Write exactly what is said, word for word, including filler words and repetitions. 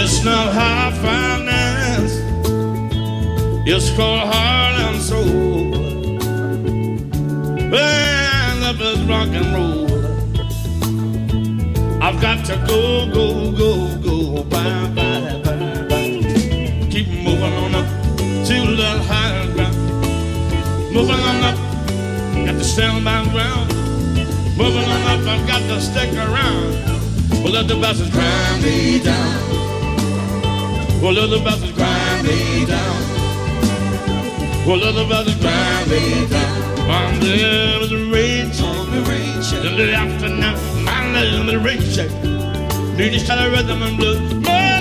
It's not high finance, it's called heart and soul. And love is rock and roll. I've got to go, go, go, go, bye, bye, bye, bye. Keep moving on up to the higher ground. Moving on up, got to stand my ground. Moving on up, I've got to stick around. Well, let the bastards grind me down. Well, let the bastards grind me down. Well, let the bastards grind me down. On the was a rain on the rain check. In the afternoon, my name was a rain check. Need to start a rhythm and blues.